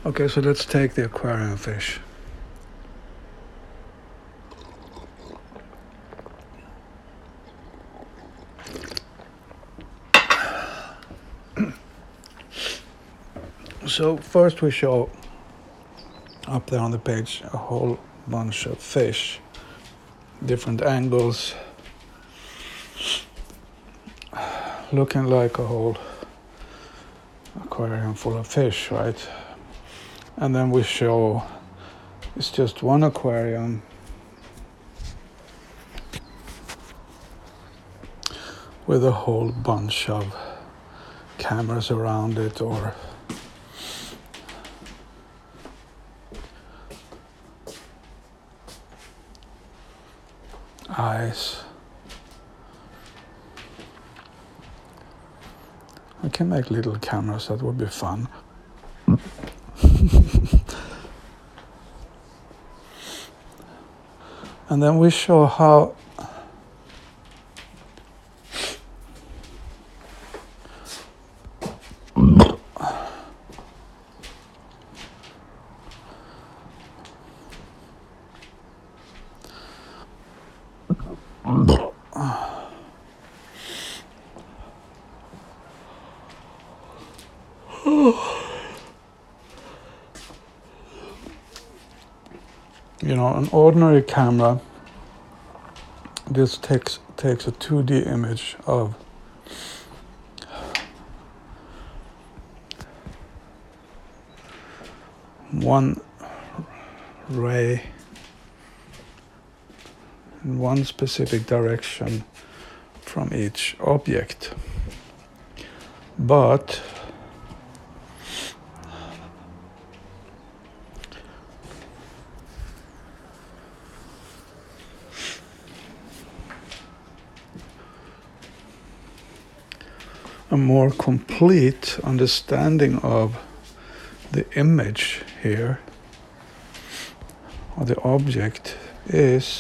Okay, so let's take the aquarium fish. So first we show up there on the page a whole bunch of fish, different angles, looking like a whole aquarium full of fish, right? And then we show it's just one aquarium with a whole bunch of cameras around it, or eyes. We can make little cameras, that would be fun. And then we show how an ordinary camera, this takes a 2D image of one ray in one specific direction from each object. But a more complete understanding of the image here, or the object, is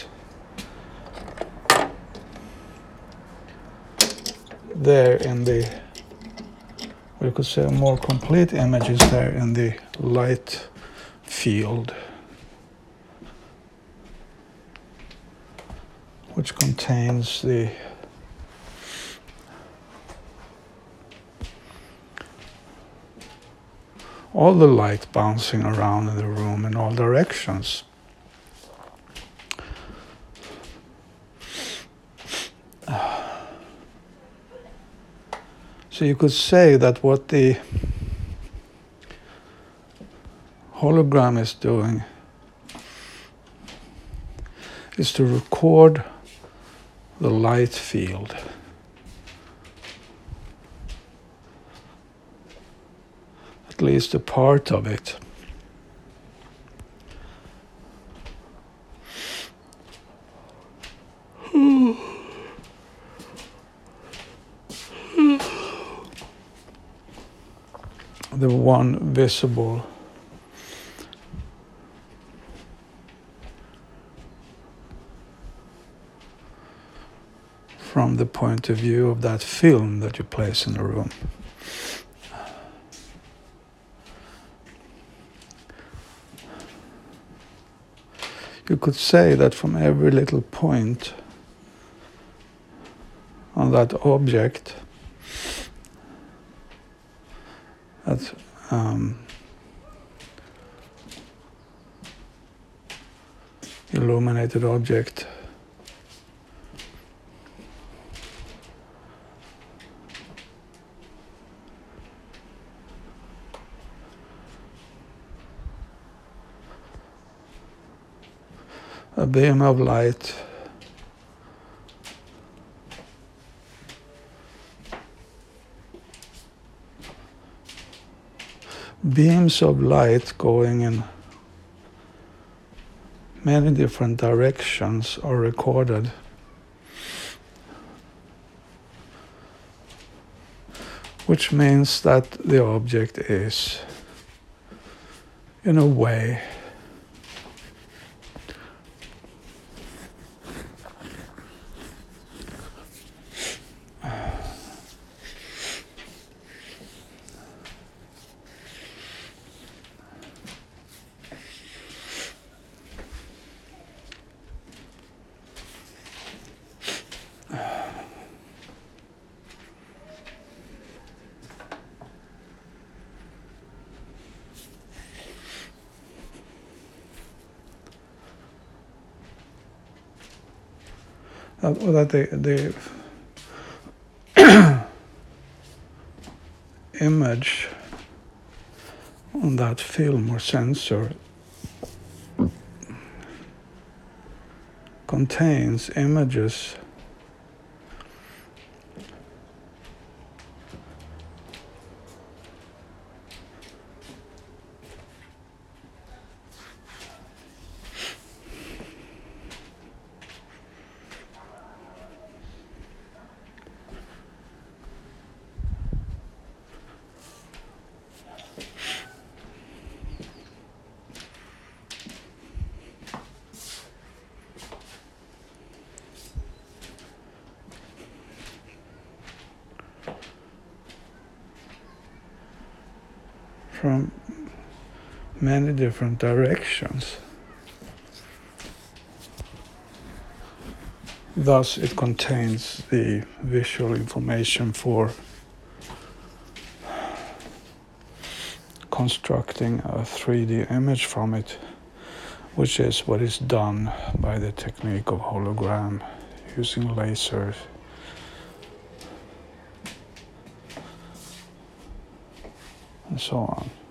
there in the, we could say a more complete image is there in the light field, which contains all the light bouncing around in the room in all directions. So you could say that what the hologram is doing is to record the light field. At least a part of it. The one visible from the point of view of that film that you place in the room. You could say that from every little point on that object, that illuminated object, a beam of light beams of light going in many different directions are recorded. Which means that the object is, in a way, that the image on that film or sensor contains images from many different directions. Thus, it contains the visual information for constructing a 3D image from it, which is what is done by the technique of hologram using lasers and so on.